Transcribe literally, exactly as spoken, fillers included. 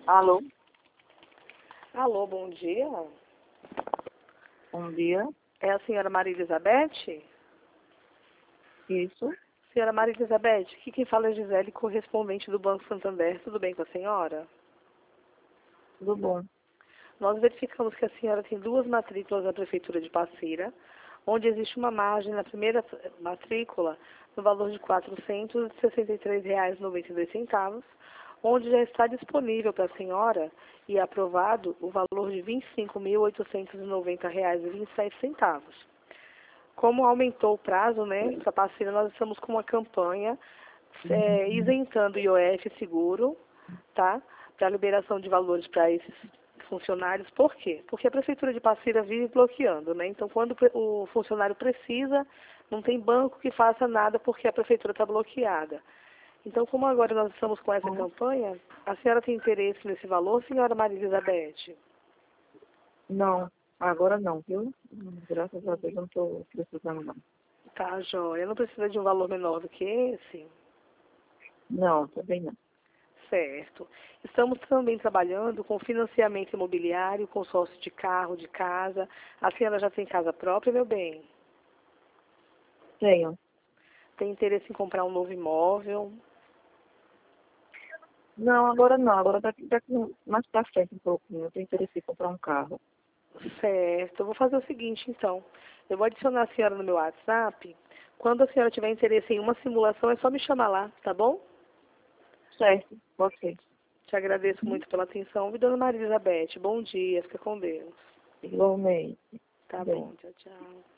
Alô, Alô, bom dia. bom dia. É a senhora Maria Elizabeth? Isso, Senhora Maria Elizabeth, aqui quem fala é Gisele, correspondente do Banco Santander. Tudo bem com a senhora? tudo bom. Nós verificamos que a senhora tem duas matrículas na Prefeitura de Passira, onde existe uma margem na primeira matrícula no valor de quatrocentos e sessenta e três reais e noventa e dois centavos, onde já está disponível para a senhora e aprovado o valor de vinte e cinco mil oitocentos e noventa reais e vinte e sete centavos. Como aumentou o prazo, né, para Passira, nós estamos com uma campanha é, isentando o I O F seguro, tá, para liberação de valores para esses funcionários. Por quê? Porque a Prefeitura de Passira vive bloqueando, né? Então, quando o funcionário precisa, não tem banco que faça nada porque a Prefeitura está bloqueada. Então, como agora nós estamos com essa campanha, a senhora tem interesse nesse valor, senhora Maria Elizabeth? Não, agora não, viu? Graças a Deus eu não estou precisando não. Tá, joia. Não precisa de um valor menor do que esse? Não, também não. Certo. Estamos também trabalhando com financiamento imobiliário, consórcio de carro, de casa. A senhora já tem casa própria, meu bem? Tenho. Tem interesse em comprar um novo imóvel? Não, agora não. Agora daqui, daqui mais pra frente um pouquinho. Eu tenho interesse em comprar um carro. Certo. Eu vou fazer o seguinte, então. Eu vou adicionar a senhora no meu WhatsApp. Quando a senhora tiver interesse em uma simulação, é só me chamar lá, tá bom? Certo, pode ser. Te agradeço muito pela atenção. E dona Maria Elizabeth, bom dia. Fica com Deus. Igualmente. Tá Bem. bom. Tchau, tchau.